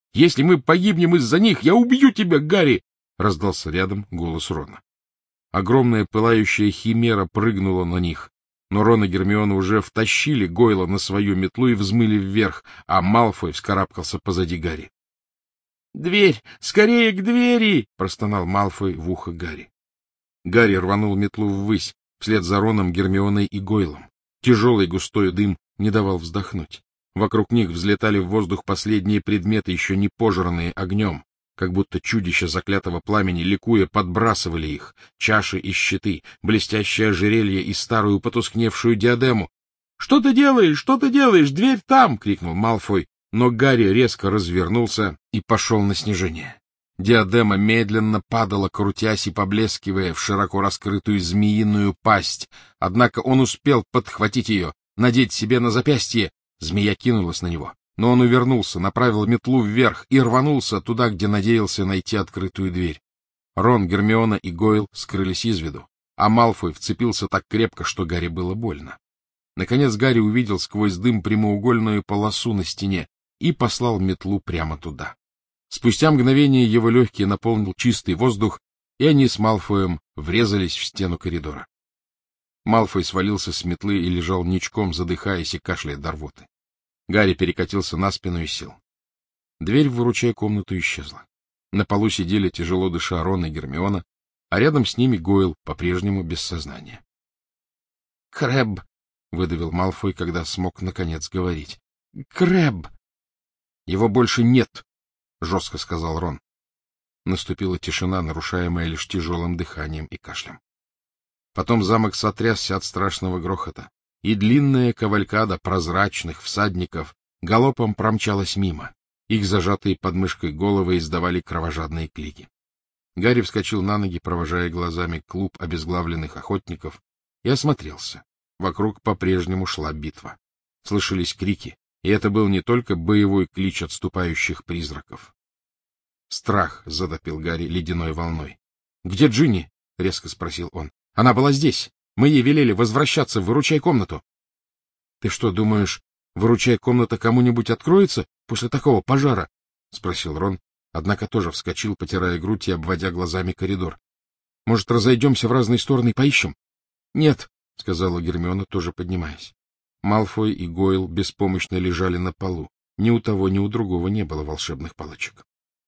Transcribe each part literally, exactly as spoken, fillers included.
Если мы погибнем из-за них, я убью тебя, Гарри! — раздался рядом голос Рона. Огромная пылающая химера прыгнула на них, но Рон и Гермиона уже втащили Гойла на свою метлу и взмыли вверх, а Малфой вскарабкался позади Гарри. — Дверь! Скорее к двери! — простонал Малфой в ухо Гарри. Гарри рванул метлу ввысь, вслед за Роном, Гермионой и Гойлом. Тяжелый густой дым не давал вздохнуть. Вокруг них взлетали в воздух последние предметы, еще не пожранные огнем, как будто чудища заклятого пламени, ликуя, подбрасывали их, чаши и щиты, блестящее ожерелье и старую потускневшую диадему. — Что ты делаешь? Что ты делаешь? Дверь там! — крикнул Малфой, но Гарри резко развернулся и пошел на снижение. Диадема медленно падала, крутясь и поблескивая в широко раскрытую змеиную пасть, однако он успел подхватить ее, надеть себе на запястье. Змея кинулась на него, но он увернулся, направил метлу вверх и рванулся туда, где надеялся найти открытую дверь. Рон, Гермиона и Гойл скрылись из виду, а Малфой вцепился так крепко, что Гарри было больно. Наконец Гарри увидел сквозь дым прямоугольную полосу на стене и послал метлу прямо туда. Спустя мгновение его легкие наполнил чистый воздух, и они с Малфоем врезались в стену коридора. Малфой свалился с метлы и лежал ничком, задыхаясь и кашляя до рвоты. Гарри перекатился на спину и сел. Дверь в выручай комнату исчезла. На полу сидели, тяжело дыша, Рон и Гермиона, а рядом с ними Гойл, по-прежнему без сознания. — Крэбб! — выдавил Малфой, когда смог наконец говорить. — Крэбб! — Его больше нет! — жестко сказал Рон. Наступила тишина, нарушаемая лишь тяжелым дыханием и кашлем. Потом замок сотрясся от страшного грохота, и длинная кавалькада прозрачных всадников галопом промчалась мимо. Их зажатые под мышкой головы издавали кровожадные клики. Гарри вскочил на ноги, провожая глазами клуб обезглавленных охотников, и осмотрелся. Вокруг по-прежнему шла битва. Слышались крики, и это был не только боевой клич отступающих призраков. Страх затопил Гарри ледяной волной. — Где Джинни? — резко спросил он. — Она была здесь. Мы ей велели возвращаться в выручай комнату. — Ты что, думаешь, выручай комната кому-нибудь откроется после такого пожара? — спросил Рон, однако тоже вскочил, потирая грудь и обводя глазами коридор. — Может, разойдемся в разные стороны и поищем? — Нет, — сказала Гермиона, тоже поднимаясь. Малфой и Гойл беспомощно лежали на полу. Ни у того, ни у другого не было волшебных палочек.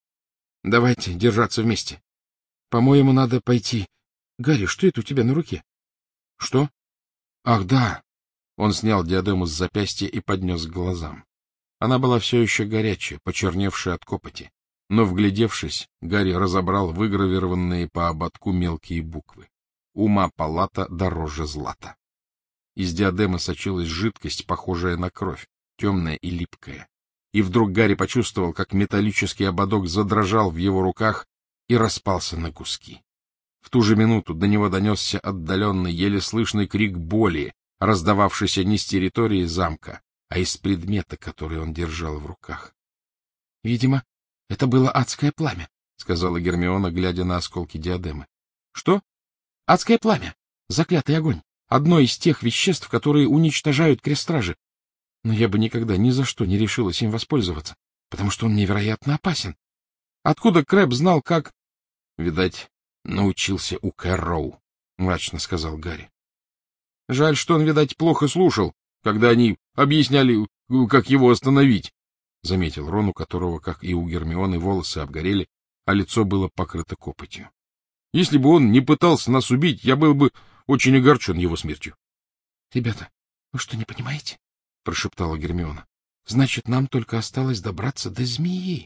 — Давайте держаться вместе. По-моему, надо пойти. Гарри, что это у тебя на руке? — Что? — Ах, да! Он снял диадему с запястья и поднес к глазам. Она была все еще горячая, почерневшая от копоти, но, вглядевшись, Гарри разобрал выгравированные по ободку мелкие буквы. Ума палата дороже злата. Из диадемы сочилась жидкость, похожая на кровь, темная и липкая. И вдруг Гарри почувствовал, как металлический ободок задрожал в его руках и распался на куски. В ту же минуту до него донесся отдаленный, еле слышный крик боли, раздававшийся не с территории замка, а из предмета, который он держал в руках. — Видимо, это было адское пламя, — сказала Гермиона, глядя на осколки диадемы. — Что? — Адское пламя. Заклятый огонь. Одно из тех веществ, которые уничтожают крестражи. Но я бы никогда ни за что не решилась им воспользоваться, потому что он невероятно опасен. Откуда Крэбб знал, как... — Видать, научился у Кэрроу, — мрачно сказал Гарри. — Жаль, что он, видать, плохо слушал, когда они объясняли, как его остановить, — заметил Рон, у которого, как и у Гермионы, волосы обгорели, а лицо было покрыто копотью. — Если бы он не пытался нас убить, я был бы очень огорчен его смертью. — Ребята, вы что, не понимаете? — прошептала Гермиона. — Значит, нам только осталось добраться до змеи.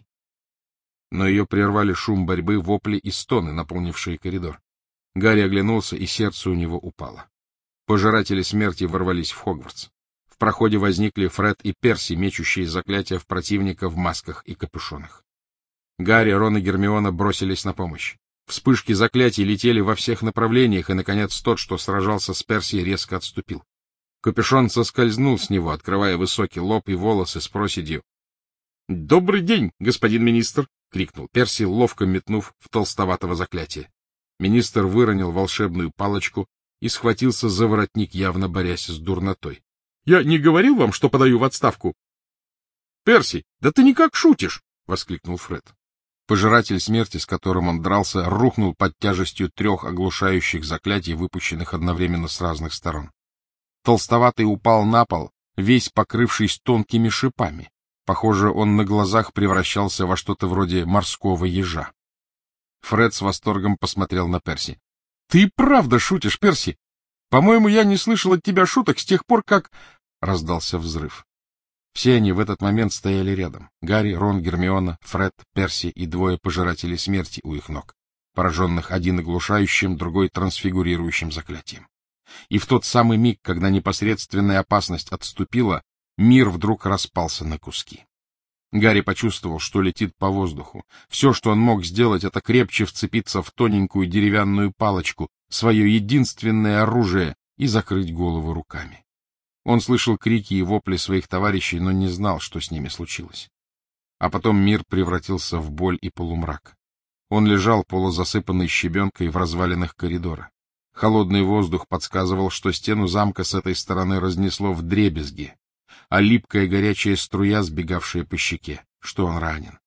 Но ее прервали шум борьбы, вопли и стоны, наполнившие коридор. Гарри оглянулся, и сердце у него упало. Пожиратели смерти ворвались в Хогвартс. В проходе возникли Фред и Перси, мечущие заклятия в противника в масках и капюшонах. Гарри, Рон и Гермиона бросились на помощь. Вспышки заклятий летели во всех направлениях, и, наконец, тот, что сражался с Перси, резко отступил. Капюшон соскользнул с него, открывая высокий лоб и волосы с проседью. — Добрый день, господин министр! — крикнул Перси, ловко метнув в толстоватого заклятия. Министр выронил волшебную палочку и схватился за воротник, явно борясь с дурнотой. — Я не говорил вам, что подаю в отставку? — Перси, да ты никак шутишь! — воскликнул Фред. Пожиратель смерти, с которым он дрался, рухнул под тяжестью трех оглушающих заклятий, выпущенных одновременно с разных сторон. Толстоватый упал на пол, весь покрывшись тонкими шипами. Похоже, он на глазах превращался во что-то вроде морского ежа. Фред с восторгом посмотрел на Перси. — Ты правда шутишь, Перси? По-моему, я не слышал от тебя шуток с тех пор, как... Раздался взрыв. Все они в этот момент стояли рядом. Гарри, Рон, Гермиона, Фред, Перси и двое пожирателей смерти у их ног, пораженных один оглушающим, другой трансфигурирующим заклятием. И в тот самый миг, когда непосредственная опасность отступила, мир вдруг распался на куски. Гарри почувствовал, что летит по воздуху. Все, что он мог сделать, это крепче вцепиться в тоненькую деревянную палочку, свое единственное оружие, и закрыть голову руками. Он слышал крики и вопли своих товарищей, но не знал, что с ними случилось. А потом мир превратился в боль и полумрак. Он лежал полузасыпанный щебенкой в развалинах коридора. Холодный воздух подсказывал, что стену замка с этой стороны разнесло вдребезги, а липкая горячая струя, сбегавшая по щеке, что он ранен.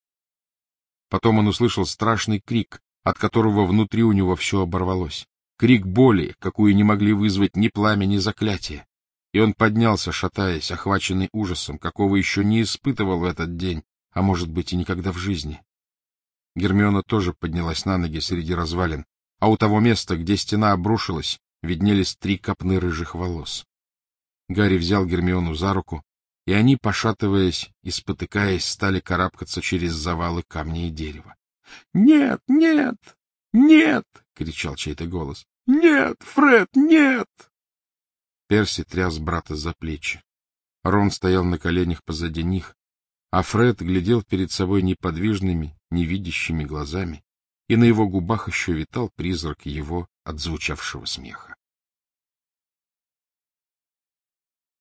Потом он услышал страшный крик, от которого внутри у него все оборвалось. Крик боли, какую не могли вызвать ни пламя, ни заклятие. И он поднялся, шатаясь, охваченный ужасом, какого еще не испытывал в этот день, а может быть и никогда в жизни. Гермиона тоже поднялась на ноги среди развалин, а у того места, где стена обрушилась, виднелись три копны рыжих волос. Гарри взял Гермиону за руку, и они, пошатываясь и спотыкаясь, стали карабкаться через завалы камня и дерева. — Нет, нет, нет! — кричал чей-то голос. — Нет, Фред, нет! Перси тряс брата за плечи. Рон стоял на коленях позади них, а Фред глядел перед собой неподвижными, невидящими глазами, и на его губах еще витал призрак его отзвучавшего смеха.